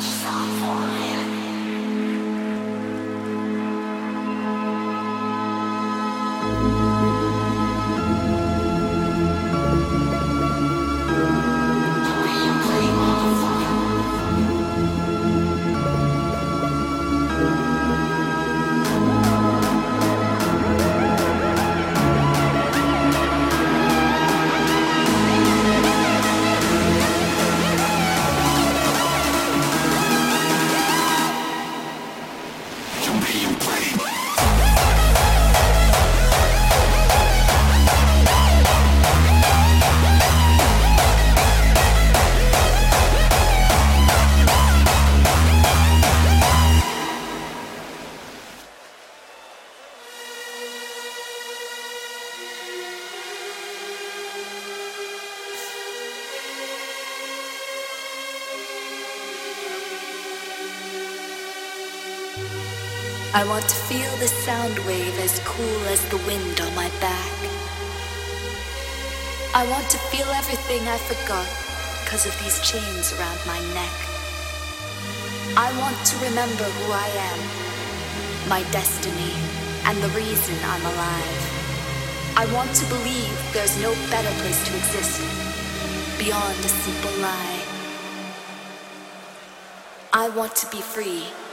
I want to feel the sound wave as cool as the wind on my back. I want to feel everything I forgot because of these chains around my neck. I want to remember who I am, my destiny, and the reason I'm alive. I want to believe there's no better place to exist beyond a simple lie. I want to be free.